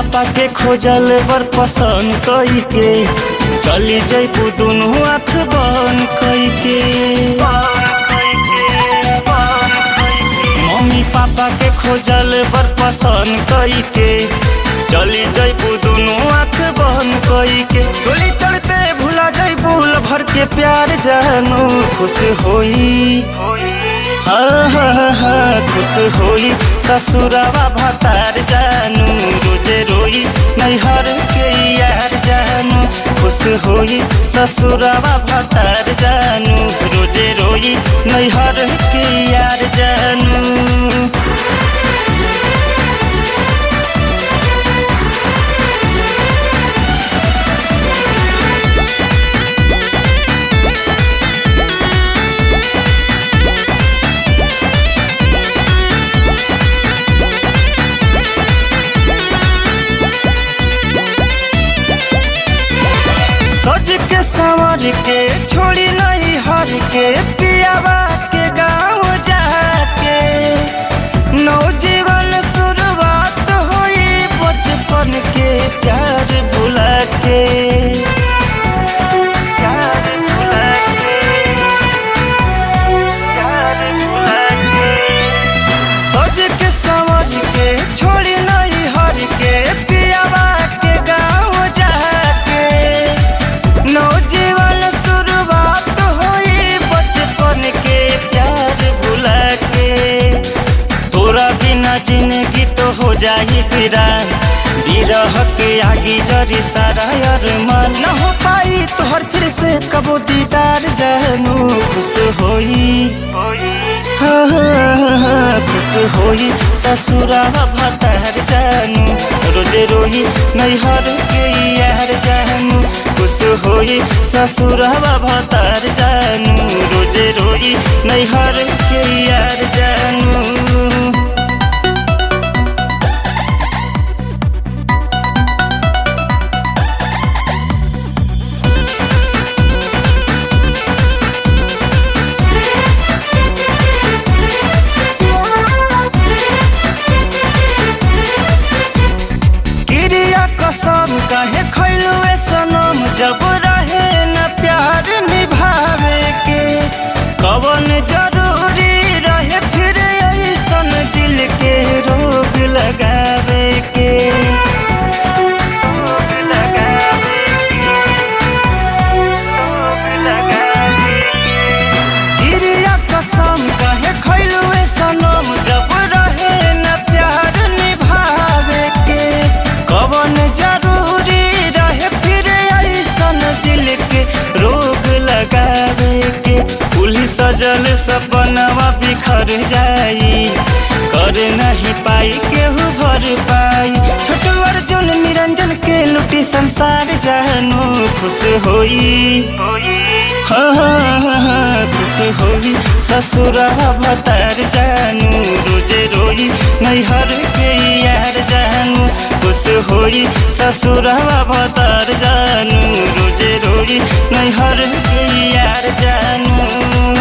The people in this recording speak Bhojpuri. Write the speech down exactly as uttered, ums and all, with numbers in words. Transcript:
पापा के खोजल बर पसंद कई के चली जैबू दुनू आँख बंद कई के। मम्मी पापा के खोजल बर पसंद कई के चली जैबू दुनू आँख बंद कई के। गोली चढ़ते भुला जैबू भर के प्यार जानू खुश होई हाँ हाँ हाँ खुश होई ससुरावा भतार जानू रोजे रोई नैहर के यार जानू खुश होई ससुरावा भतार जानू रोजे रोई नैहर के यार जानू। सज के संवर के छोड़ी नहीं हर के पियावा के गाँव जाके नौजीवन शुरुआत हुई बचपन के प्यार भुला के। प्यार भुला के प्यार भुला के सज के संवर के छोड़ी नहीं हर के पियावा के गाँव जाके नौजीवन शुरुआत हुई बचपन के प्यार भुला के। तोरा बिना जिंदगी तो हो जाही वीरान बिरह के आगे जरी सारा अरमान न हो पाई तोहर फिर से कबो दीदार जानू खुश होई हाँ हाँ हाँ खुश होई ससुरावा भतार जानू रोजे रोई नैहर के यार जानू खुश होई ससुरावा भतार जानू रोजे रोई नैहर के यार जानू। कसम काहे खैलू ए सनम जब रहे न प्यार निभावे के कवन जरूरी रहे फिर ऐसन दिल के रोग लगावे के। रोग लगावे के रोग लगावे के गिरिया कसम काहे खैलू ए सनम जब रहे न प्यार निभावे के कवन जरूरी रहे फिर ऐसन दिल के रोग लगावे के। उल्ही सजल सपनवा बिखर जाई कर नहीं पाई केहू भर पाई छोटू अर्जुन निरंजन के लुटी संसार जानू खुश होई हाँ हाँ हाँ खुश होई ससुरावा भतार जानू रोजे रोई नैहर के यार जानू खुश होई ससुरावा भतार जानू रोजे रोई नैहर के यार जानू।